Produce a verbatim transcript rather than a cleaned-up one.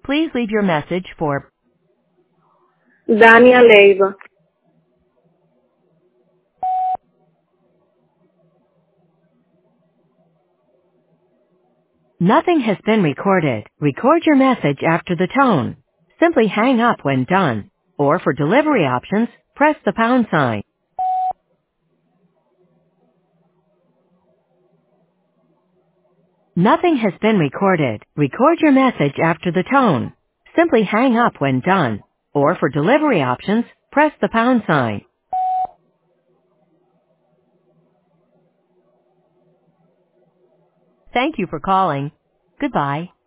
Please leave your message for Dania Leiva. Nothing has been recorded. Record your message after the tone. Simply hang up when done. Or for delivery options, press the pound sign. Nothing has been recorded. Record your message after the tone. Simply hang up when done. Or for delivery options, press the pound sign. Thank you for calling. Goodbye.